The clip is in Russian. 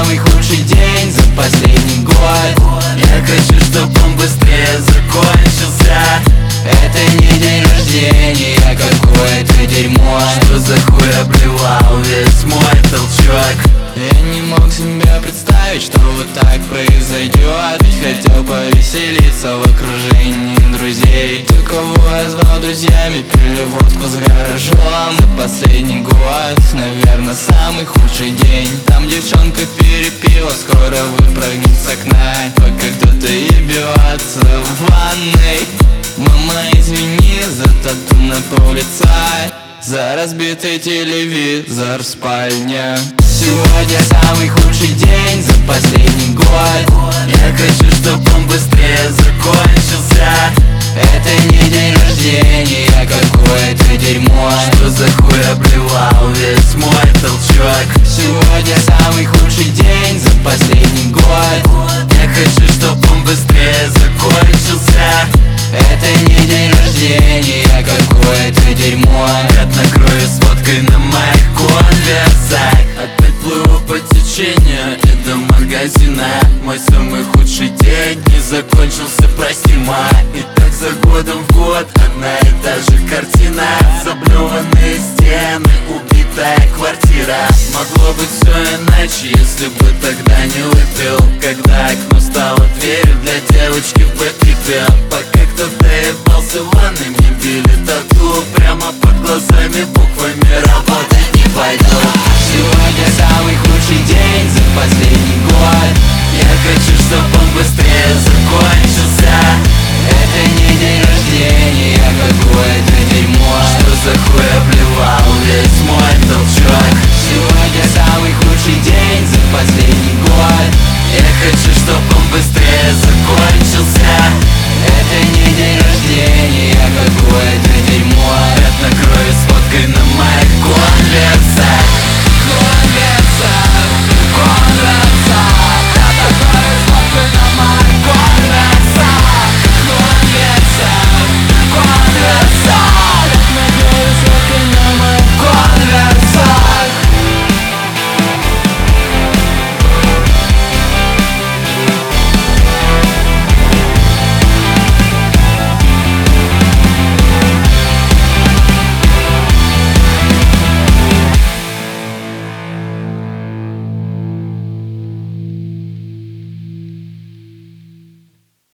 самый худший день за последний год. Я хочу, чтобы он быстрее закончился. Это не день рождения, а какое-то дерьмо. Что за хуй обливал весь мой толчок? Я не мог себе представить, что вот так произойдет. Ведь хотел повеселиться в окружении друзей. Ты, кого я звал друзьями, пили водку с гаражом. За последний год, наверное, самый худший день. Там девчонка перепила, скоро выпрыгнет с окна, пока кто-то ебется в ванной. Мама, извини за тату на пол лица, за разбитый телевизор в спальне. Сегодня самый худший день за последний год. Я хочу, чтобы он быстрее закончился. Это не день рождения, а какое-то дерьмо. Что за хуй обливал весь мой толчок? Сегодня самый худший день за последний год. Я хочу, чтобы он быстрее закончился. Это не день рождения, а какое-то дерьмо. Пятна крови с водкой на моих конверсах. Опять плыву по течению и до магазина. Мой самый худший день не закончился, прости, ма. И так за годом в год одна и та же картина. Заблеванные стены, убитая квартира. Могло быть все иначе, если бы тогда не выпил. Когда окно стало дверью для девочки в бэкипе. Пока кто-то ебался в ванной, мне били тату прямо под глазами, буквами работать не пойду. Сегодня самый худший день за последний